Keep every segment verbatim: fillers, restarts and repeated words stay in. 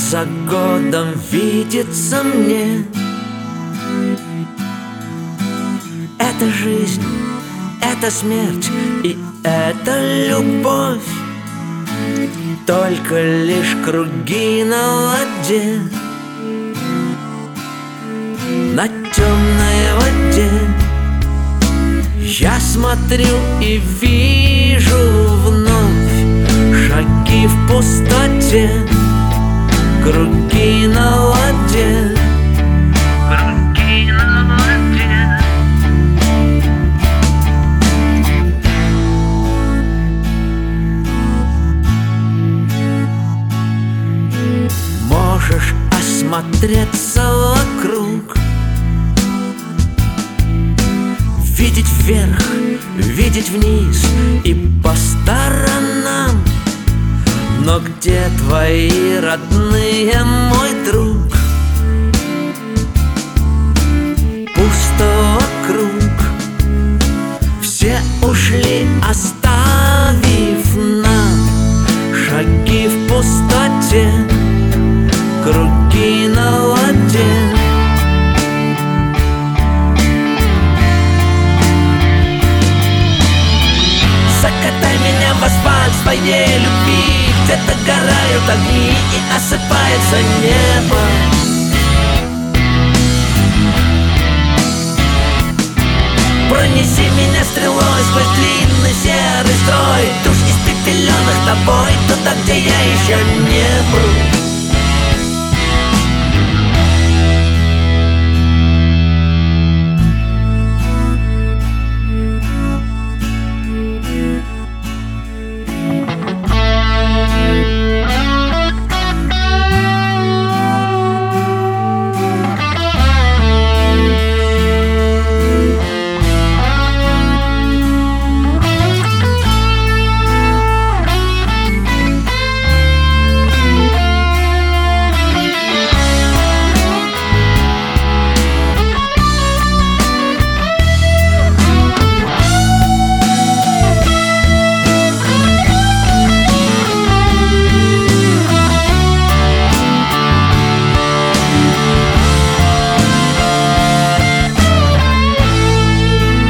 за годом видится мне. Это жизнь, это смерть и это любовь. Только лишь круги на воде, на темной воде. Я смотрю и вижу вновь шаги в пустоте, круги на воде, круги на воде. Можешь осмотреться вокруг, видеть вверх, видеть вниз и по сторонам. Но где твои родные, мой друг? Пусто вокруг, все ушли, оставив нам шаги в пустоте, круги на воде. Закатай меня в асфальт своей любви, где-то горают огни и осыпается небо. Пронеси меня стрелой сквозь длинный серый строй, душ испепеленных тобой, туда, где я еще не был.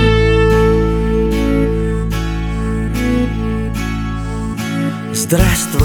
Здравствуй,